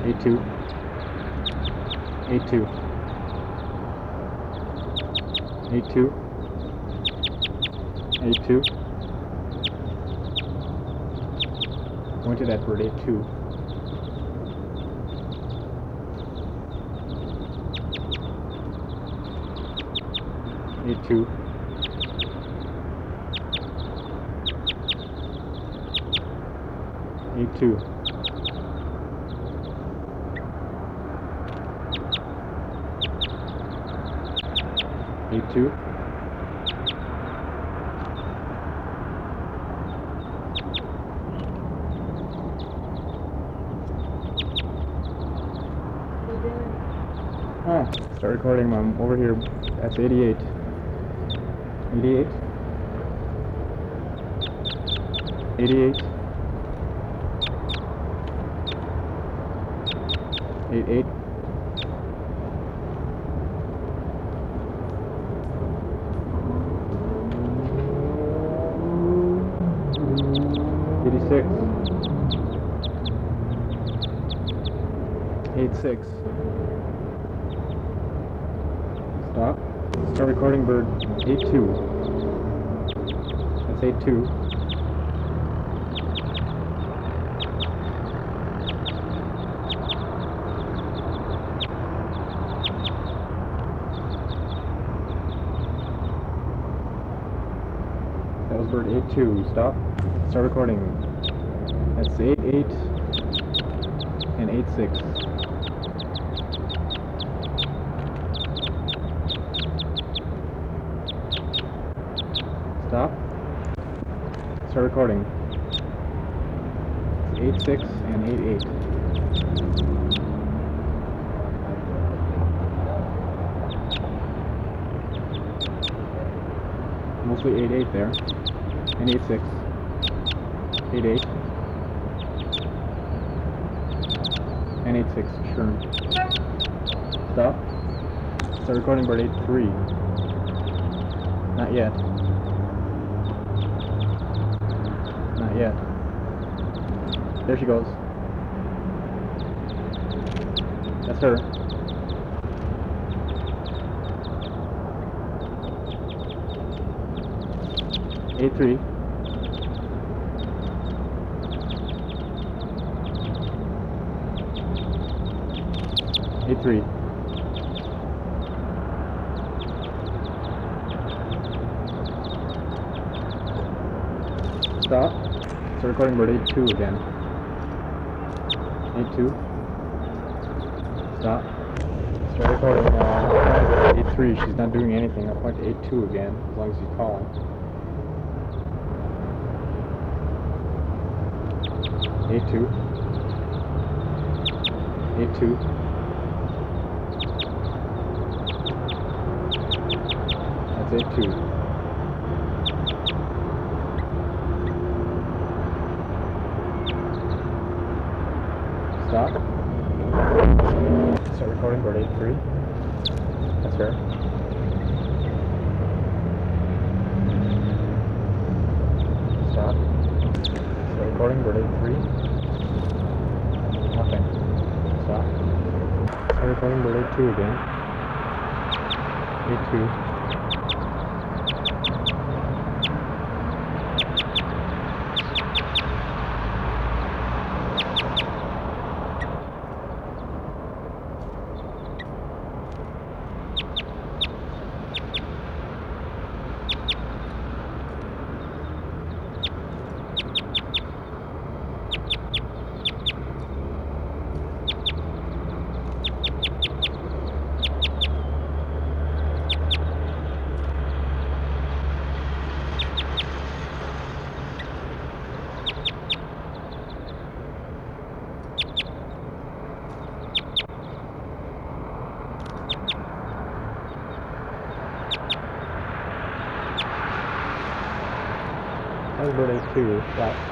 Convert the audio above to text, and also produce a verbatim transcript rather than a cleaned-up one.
eight two, eight two, eight two, eight two. Point to that bird, eight two. eight two. eight two. eight two. Ah, start recording. I'm over here. That's eighty-eight. eighty-eight. eighty-eight. eighty-eight. eighty-six. eighty-six. Stop. Start recording bird. eight two. That's eight two. That was bird eight two. Stop. Start recording. That's eight eight and eight six. Stop. Start recording. It's eight six and eight eight. Mostly eight eight there. And eight six. eight eight. And eight six. Sure. Stop. Start recording bird eight three. Not yet. Not yet. There she goes. That's her. eight three. eight three. Stop. Start recording bird eight two again. eight two. Stop. Start recording uh, eight three. She's not doing anything. I'll point to eight two again, as long as you call it. eight two. eight two. That's eight two. Stop. Start recording bird eight three. That's her. Stop. Start recording bird eight three. Nothing. Stop. Start recording bird eight two again. eight two. That was bird eight two. Stop.